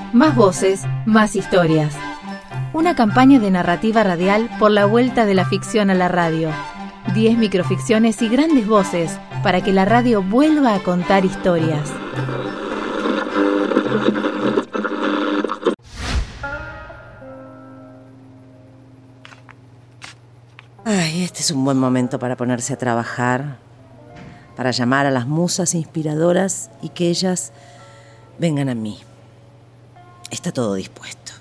Más voces, más historias. Una campaña de narrativa radial por la vuelta de la ficción a la radio. 10 microficciones y grandes voces para que la radio vuelva a contar historias. Ay, este es un buen momento para ponerse a trabajar, para llamar a las musas inspiradoras y que ellas vengan a mí. Está todo dispuesto.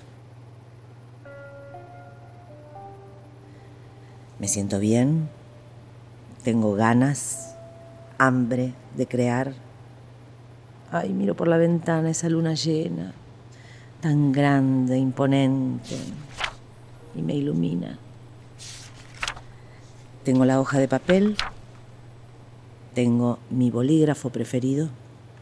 Me siento bien, tengo ganas, hambre de crear. Ay, miro por la ventana esa luna llena, tan grande, imponente, y me ilumina. Tengo la hoja de papel, tengo mi bolígrafo preferido.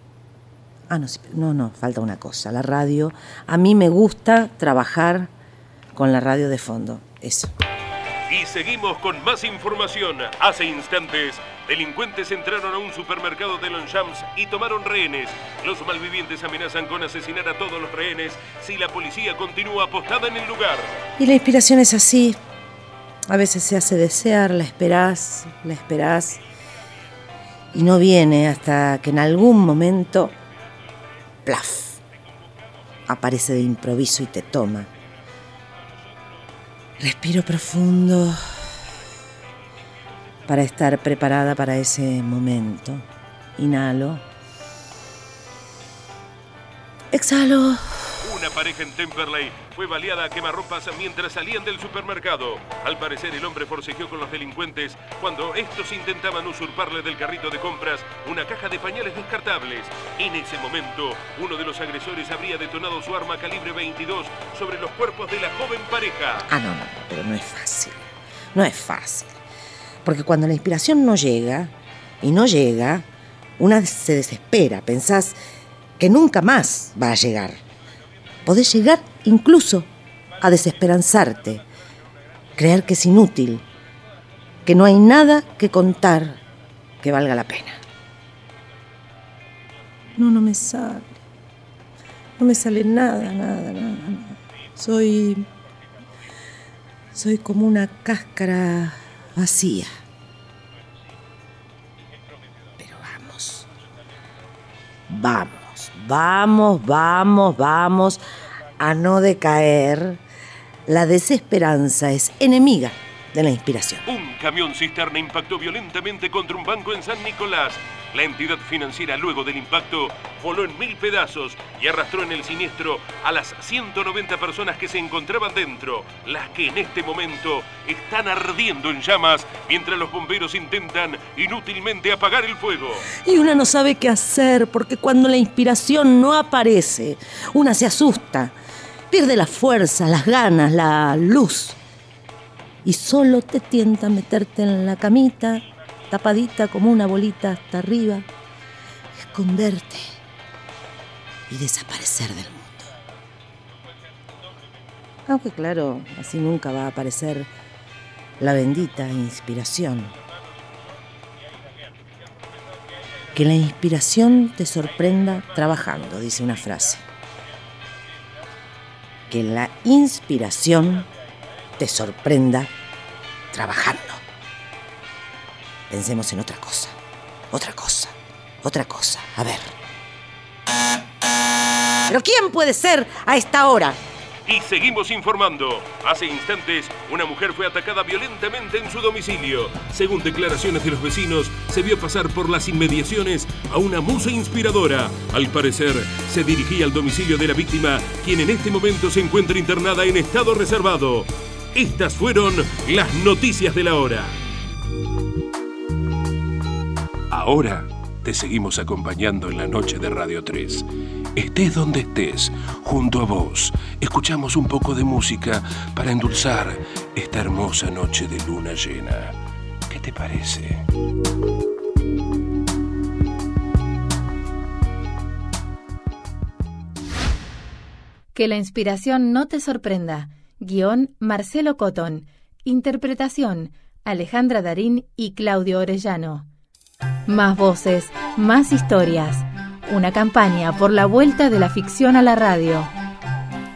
No, falta una cosa, la radio. A mí me gusta trabajar con la radio de fondo, eso. Y seguimos con más información. Hace instantes, delincuentes entraron a un supermercado de Longchamps y tomaron rehenes. Los malvivientes amenazan con asesinar a todos los rehenes si la policía continúa apostada en el lugar. Y la inspiración es así. A veces se hace desear, la esperás, y no viene hasta que en algún momento, ¡plaf!, aparece de improviso y te toma. Respiro profundo para estar preparada para ese momento. Inhalo. Exhalo. Una pareja en Temperley fue baleada a quemarropas mientras salían del supermercado. Al parecer, el hombre forcejeó con los delincuentes cuando estos intentaban usurparle del carrito de compras una caja de pañales descartables. En ese momento, uno de los agresores habría detonado su arma calibre 22 sobre los cuerpos de la joven pareja. No, pero no es fácil. No es fácil. Porque cuando la inspiración no llega, una se desespera. Pensás que nunca más va a llegar. Podés llegar incluso a desesperanzarte, creer que es inútil, que no hay nada que contar que valga la pena. No me sale. No me sale nada. Soy como una cáscara vacía. Pero vamos a no decaer. La desesperanza es enemiga de la inspiración. Un camión cisterna impactó violentamente contra un banco en San Nicolás. La entidad financiera, luego del impacto, voló en 1000 pedazos y arrastró en el siniestro a las 190 personas que se encontraban dentro, las que en este momento están ardiendo en llamas mientras los bomberos intentan inútilmente apagar el fuego. Y una no sabe qué hacer, porque cuando la inspiración no aparece, una se asusta, pierde la fuerza, las ganas, la luz. Y solo te tienta meterte en la camita, tapadita como una bolita hasta arriba, esconderte y desaparecer del mundo. Aunque claro, así nunca va a aparecer la bendita inspiración. Que la inspiración te sorprenda trabajando, dice una frase. Que la inspiración te sorprenda trabajando. Pensemos en otra cosa. A ver. ¿Pero quién puede ser a esta hora? Y seguimos informando. Hace instantes, una mujer fue atacada violentamente en su domicilio. Según declaraciones de los vecinos, se vio pasar por las inmediaciones a una musa inspiradora. Al parecer, se dirigía al domicilio de la víctima, quien en este momento se encuentra internada en estado reservado. Estas fueron las noticias de la hora. Ahora te seguimos acompañando en la noche de Radio 3. Estés donde estés, junto a vos, escuchamos un poco de música para endulzar esta hermosa noche de luna llena. ¿Qué te parece? Que la inspiración no te sorprenda. Guión Marcelo Cotton. Interpretación Alejandra Darín y Claudio Orellano. Más voces, más historias. Una campaña por la vuelta de la ficción a la radio.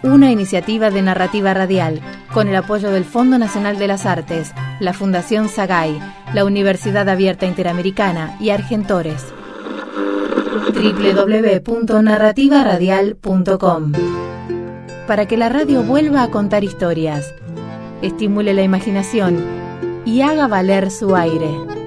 Una iniciativa de Narrativa Radial, con el apoyo del Fondo Nacional de las Artes, la Fundación Sagay, la Universidad Abierta Interamericana y Argentores. www.narrativaradial.com. Para que la radio vuelva a contar historias, estimule la imaginación y haga valer su aire.